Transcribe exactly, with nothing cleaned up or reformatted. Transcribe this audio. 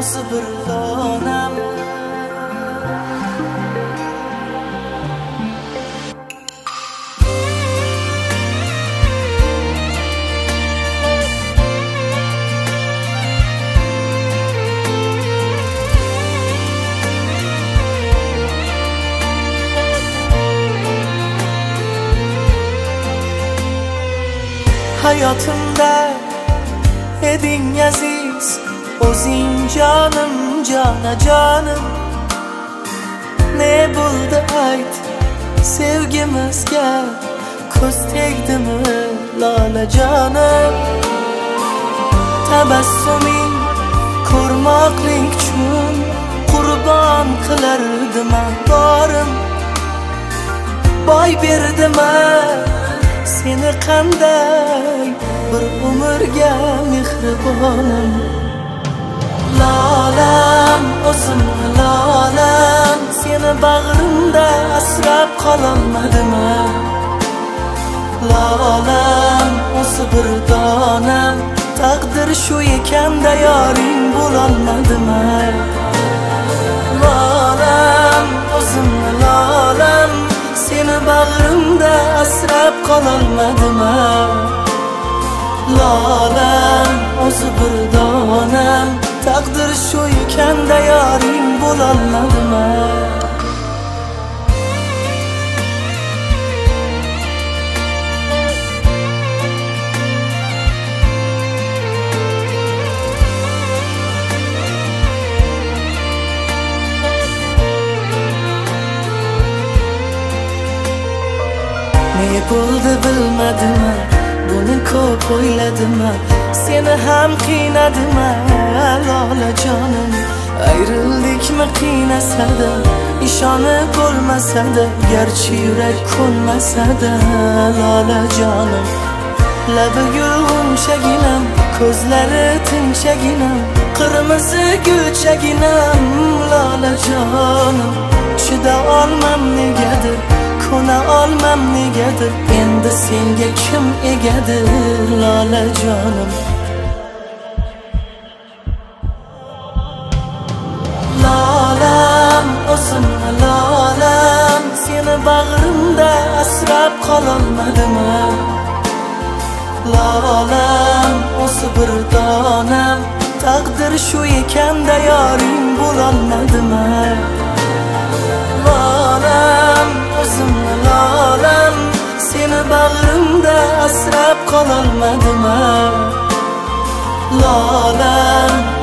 o'zi bir donam. Hayatımda eding aziz, o'zing jonim, jona jonim. Ne bo'ldi ayt sevgimizga, ko'z tegdimi lola jonim. Tabassuming ko'rmoqlik uchun qurbon qilardim borim. Boy berdim seni qanday bir umrga mehribonim. Lolam o'zim lolam, seni bag'rimda asrab qololmadim. Lolam o'zi bir donam, taqdir shu ekanda yoring bo'lolmadim. Lolam o'zim lolam, seni bag'rimda asrab qololmadim. Lolam o'zi bir donam, taqdir shu ekanda yoring bo'lolmadim. Ne bo'ldi bilmadim, buni ko'p o'yladim. Seni ham qiynadim lola jonim. Ayrillikmi qiynasada, ishonib bo'lmasada, garchi yurak ko'nmasada lola jonim. Labi gulg'unchaginam, ko'zlari tinchaginam, qirmizi gulchaginam lola jonim. Chida olmam negadir, ko'na olmam negadir, endi senga kim egadir lola jonim. Lolam o'zim lolam, seni bag'rimda asrab qololmadim. Lolam o'zi bir donam, taqdir shu ekanda yoring bo'lolmadim. Lolam o'zim lolam, seni bag'rimda asrab qololmadim. Lolam